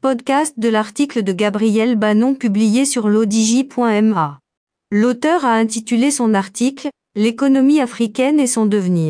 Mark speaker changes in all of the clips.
Speaker 1: Podcast de l'article de Gabriel Bannon publié sur l'odj.ma. L'auteur a intitulé son article « L'économie africaine et son devenir ».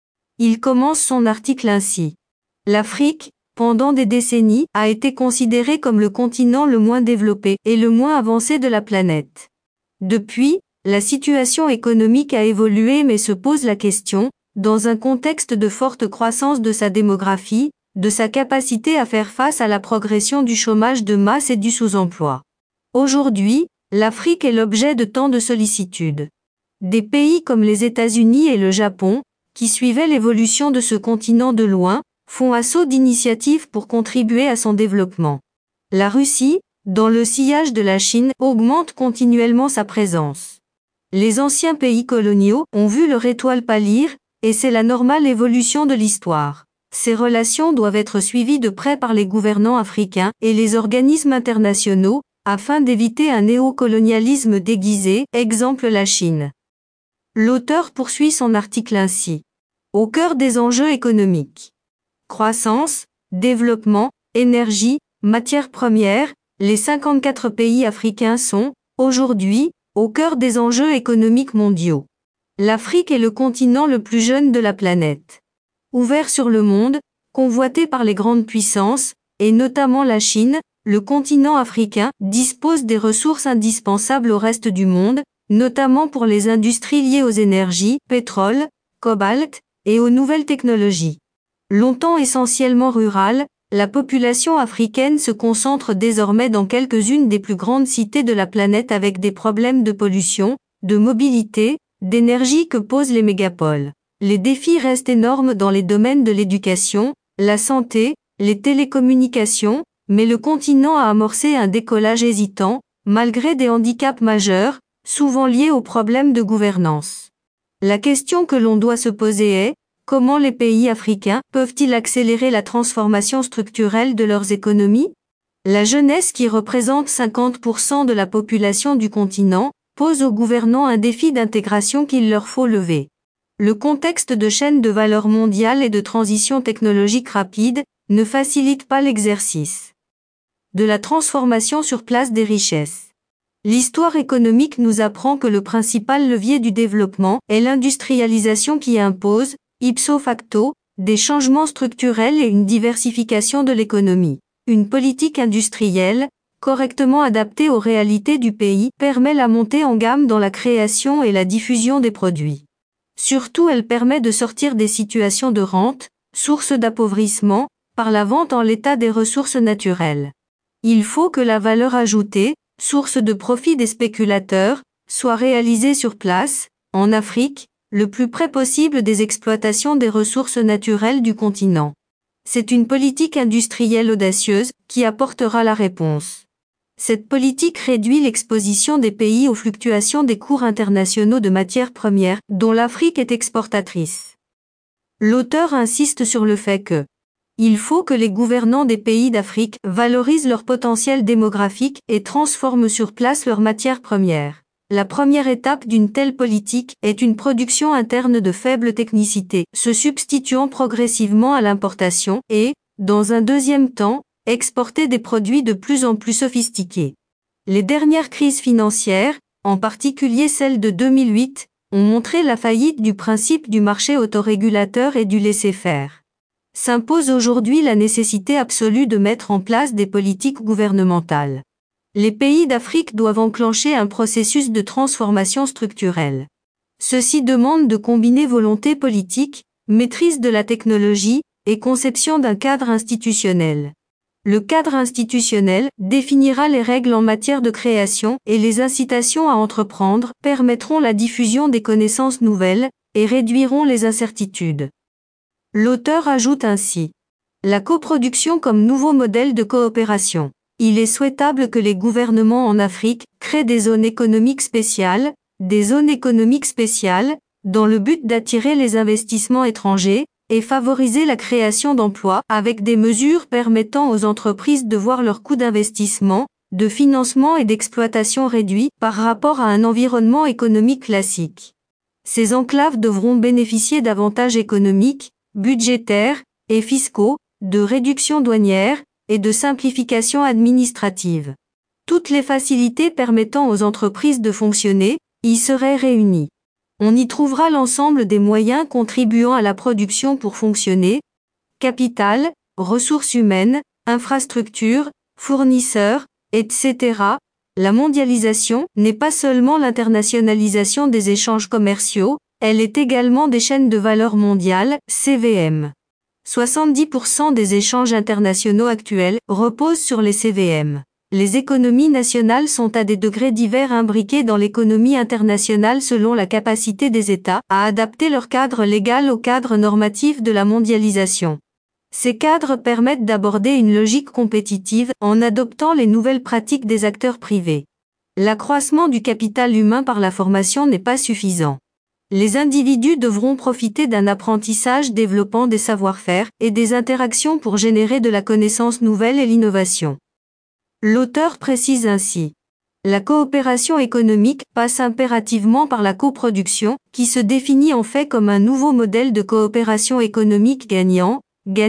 Speaker 1: Il commence son article ainsi. L'Afrique, pendant des décennies, a été considérée comme le continent le moins développé et le moins avancé de la planète. Depuis, la situation économique a évolué mais se pose la question, dans un contexte de forte croissance de sa démographie, de sa capacité à faire face à la progression du chômage de masse et du sous-emploi. Aujourd'hui, l'Afrique est l'objet de tant de sollicitudes. Des pays comme les États-Unis et le Japon, qui suivaient l'évolution de ce continent de loin, font assaut d'initiatives pour contribuer à son développement. La Russie, dans le sillage de la Chine, augmente continuellement sa présence. Les anciens pays coloniaux ont vu leur étoile pâlir, et c'est la normale évolution de l'histoire. Ces relations doivent être suivies de près par les gouvernants africains et les organismes internationaux, afin d'éviter un néocolonialisme déguisé, exemple la Chine. L'auteur poursuit son article ainsi. Au cœur des enjeux économiques. Croissance, développement, énergie, matières premières, les 54 pays africains sont, aujourd'hui, au cœur des enjeux économiques mondiaux. L'Afrique est le continent le plus jeune de la planète. Ouvert sur le monde, convoité par les grandes puissances, et notamment la Chine, le continent africain dispose des ressources indispensables au reste du monde, notamment pour les industries liées aux énergies, pétrole, cobalt, et aux nouvelles technologies. Longtemps essentiellement rurale, la population africaine se concentre désormais dans quelques-unes des plus grandes cités de la planète avec des problèmes de pollution, de mobilité, d'énergie que posent les mégapoles. Les défis restent énormes dans les domaines de l'éducation, la santé, les télécommunications, mais le continent a amorcé un décollage hésitant, malgré des handicaps majeurs, souvent liés aux problèmes de gouvernance. La question que l'on doit se poser est, comment les pays africains peuvent-ils accélérer la transformation structurelle de leurs économies? La jeunesse qui représente 50% de la population du continent, pose aux gouvernants un défi d'intégration qu'il leur faut lever. Le contexte de chaîne de valeur mondiale et de transition technologique rapide ne facilite pas l'exercice de la transformation sur place des richesses. L'histoire économique nous apprend que le principal levier du développement est l'industrialisation qui impose, ipso facto, des changements structurels et une diversification de l'économie. Une politique industrielle, correctement adaptée aux réalités du pays, permet la montée en gamme dans la création et la diffusion des produits. Surtout, elle permet de sortir des situations de rente, source d'appauvrissement, par la vente en l'état des ressources naturelles. Il faut que la valeur ajoutée, source de profit des spéculateurs, soit réalisée sur place, en Afrique, le plus près possible des exploitations des ressources naturelles du continent. C'est une politique industrielle audacieuse qui apportera la réponse. Cette politique réduit l'exposition des pays aux fluctuations des cours internationaux de matières premières, dont l'Afrique est exportatrice. L'auteur insiste sur le fait que il faut que les gouvernants des pays d'Afrique valorisent leur potentiel démographique et transforment sur place leurs matières premières. La première étape d'une telle politique est une production interne de faible technicité, se substituant progressivement à l'importation et, dans un deuxième temps, exporter des produits de plus en plus sophistiqués. Les dernières crises financières, en particulier celle de 2008, ont montré la faillite du principe du marché autorégulateur et du laisser-faire. S'impose aujourd'hui la nécessité absolue de mettre en place des politiques gouvernementales. Les pays d'Afrique doivent enclencher un processus de transformation structurelle. Ceci demande de combiner volonté politique, maîtrise de la technologie et conception d'un cadre institutionnel. Le cadre institutionnel définira les règles en matière de création et les incitations à entreprendre permettront la diffusion des connaissances nouvelles et réduiront les incertitudes. L'auteur ajoute ainsi la coproduction comme nouveau modèle de coopération. Il est souhaitable que les gouvernements en Afrique créent des zones économiques spéciales, dans le but d'attirer les investissements étrangers, et favoriser la création d'emplois avec des mesures permettant aux entreprises de voir leur coût d'investissement, de financement et d'exploitation réduit par rapport à un environnement économique classique. Ces enclaves devront bénéficier d'avantages économiques, budgétaires et fiscaux, de réductions douanières, et de simplification administrative. Toutes les facilités permettant aux entreprises de fonctionner y seraient réunies. On y trouvera l'ensemble des moyens contribuant à la production pour fonctionner: capital, ressources humaines, infrastructures, fournisseurs, etc. La mondialisation n'est pas seulement l'internationalisation des échanges commerciaux, elle est également des chaînes de valeur mondiales, CVM. 70% des échanges internationaux actuels reposent sur les CVM. Les économies nationales sont à des degrés divers imbriquées dans l'économie internationale selon la capacité des États à adapter leur cadre légal au cadre normatif de la mondialisation. Ces cadres permettent d'aborder une logique compétitive en adoptant les nouvelles pratiques des acteurs privés. L'accroissement du capital humain par la formation n'est pas suffisant. Les individus devront profiter d'un apprentissage développant des savoir-faire et des interactions pour générer de la connaissance nouvelle et l'innovation. L'auteur précise ainsi: la coopération économique passe impérativement par la coproduction, qui se définit en fait comme un nouveau modèle de coopération économique gagnant,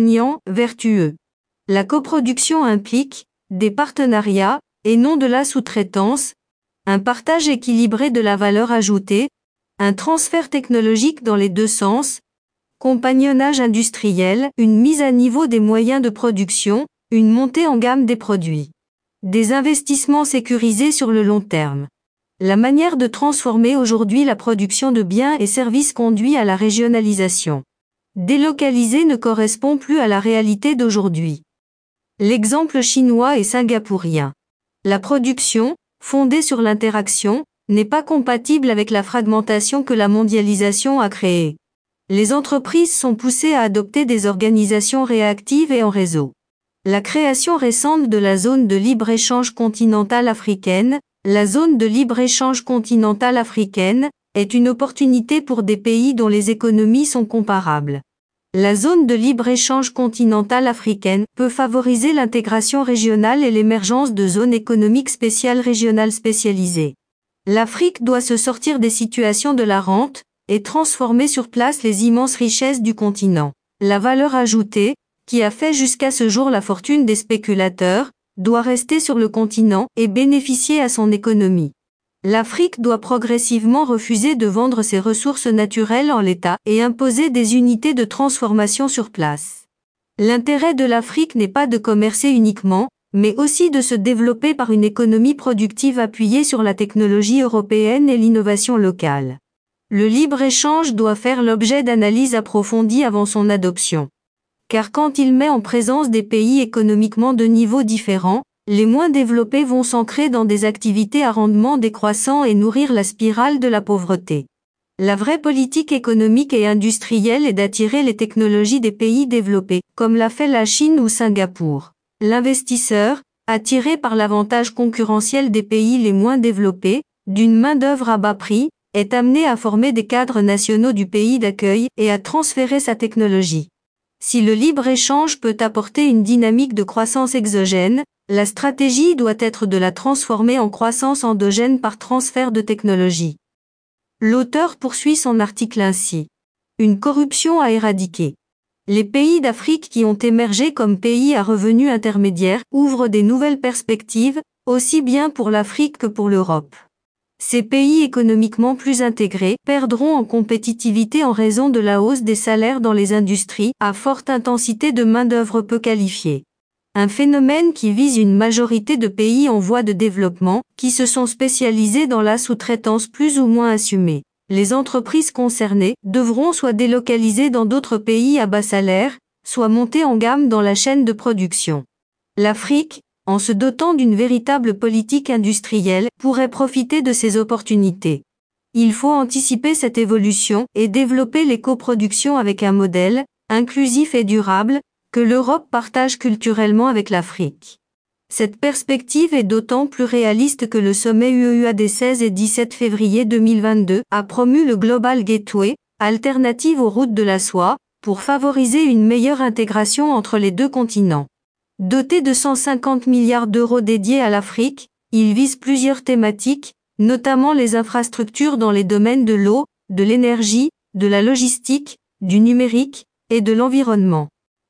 Speaker 1: vertueux. La coproduction implique des partenariats, et non de la sous-traitance, un partage équilibré de la valeur ajoutée, un transfert technologique dans les deux sens, compagnonnage industriel, une mise à niveau des moyens de production, une montée en gamme des produits. Des investissements sécurisés sur le long terme. La manière de transformer aujourd'hui la production de biens et services conduit à la régionalisation. Délocaliser ne correspond plus à la réalité d'aujourd'hui. L'exemple chinois et singapourien. La production, fondée sur l'interaction, n'est pas compatible avec la fragmentation que la mondialisation a créée. Les entreprises sont poussées à adopter des organisations réactives et en réseau. La création récente de la zone de libre-échange continentale africaine, la zone de libre-échange continentale africaine, est une opportunité pour des pays dont les économies sont comparables. La zone de libre-échange continentale africaine peut favoriser l'intégration régionale et l'émergence de zones économiques spéciales régionales spécialisées. L'Afrique doit se sortir des situations de la rente et transformer sur place les immenses richesses du continent. La valeur ajoutée, qui a fait jusqu'à ce jour la fortune des spéculateurs, doit rester sur le continent et bénéficier à son économie. L'Afrique doit progressivement refuser de vendre ses ressources naturelles en l'état et imposer des unités de transformation sur place. L'intérêt de l'Afrique n'est pas de commercer uniquement, mais aussi de se développer par une économie productive appuyée sur la technologie européenne et l'innovation locale. Le libre-échange doit faire l'objet d'analyses approfondies avant son adoption. Car quand il met en présence des pays économiquement de niveaux différents, les moins développés vont s'ancrer dans des activités à rendement décroissant et nourrir la spirale de la pauvreté. La vraie politique économique et industrielle est d'attirer les technologies des pays développés, comme l'a fait la Chine ou Singapour. L'investisseur, attiré par l'avantage concurrentiel des pays les moins développés, d'une main-d'œuvre à bas prix, est amené à former des cadres nationaux du pays d'accueil et à transférer sa technologie. Si le libre-échange peut apporter une dynamique de croissance exogène, la stratégie doit être de la transformer en croissance endogène par transfert de technologie. L'auteur poursuit son article ainsi. Une corruption à éradiquer. Les pays d'Afrique qui ont émergé comme pays à revenus intermédiaires ouvrent des nouvelles perspectives, aussi bien pour l'Afrique que pour l'Europe. Ces pays économiquement plus intégrés perdront en compétitivité en raison de la hausse des salaires dans les industries à forte intensité de main-d'œuvre peu qualifiée. Un phénomène qui vise une majorité de pays en voie de développement, qui se sont spécialisés dans la sous-traitance plus ou moins assumée. Les entreprises concernées devront soit délocaliser dans d'autres pays à bas salaire, soit monter en gamme dans la chaîne de production. L'Afrique, en se dotant d'une véritable politique industrielle, pourrait profiter de ces opportunités. Il faut anticiper cette évolution et développer les coproductions avec un modèle, inclusif et durable, que l'Europe partage culturellement avec l'Afrique. Cette perspective est d'autant plus réaliste que le sommet UEUA des 16 et 17 février 2022 a promu le Global Gateway, alternative aux routes de la soie, pour favoriser une meilleure intégration entre les deux continents. Doté de 150 milliards d'euros dédiés à l'Afrique, il vise plusieurs thématiques, notamment les infrastructures dans les domaines de l'eau, de l'énergie, de la logistique, du numérique et de l'environnement.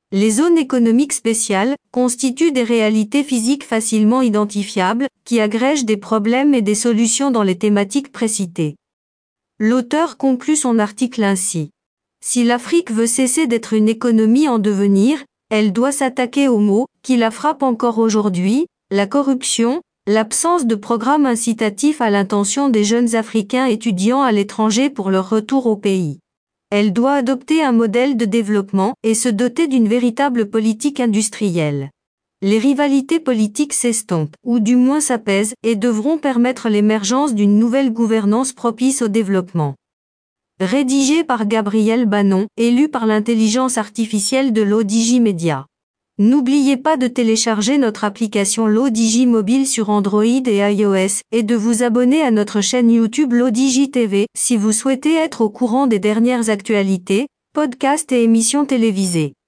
Speaker 1: Les zones économiques spéciales constituent des réalités physiques facilement identifiables, qui agrègent des problèmes et des solutions dans les thématiques précitées. L'auteur conclut son article ainsi. Si l'Afrique veut cesser d'être une économie en devenir, elle doit s'attaquer aux maux qui la frappent encore aujourd'hui, la corruption, l'absence de programmes incitatifs à l'intention des jeunes Africains étudiant à l'étranger pour leur retour au pays. Elle doit adopter un modèle de développement et se doter d'une véritable politique industrielle. Les rivalités politiques s'estompent, ou du moins s'apaisent, et devront permettre l'émergence d'une nouvelle gouvernance propice au développement. Rédigé par Gabriel Bannon, élu par l'intelligence artificielle de l'ODJ Media. N'oubliez pas de télécharger notre application l'ODJ mobile sur Android et iOS, et de vous abonner à notre chaîne YouTube l'ODJ TV, si vous souhaitez être au courant des dernières actualités, podcasts et émissions télévisées.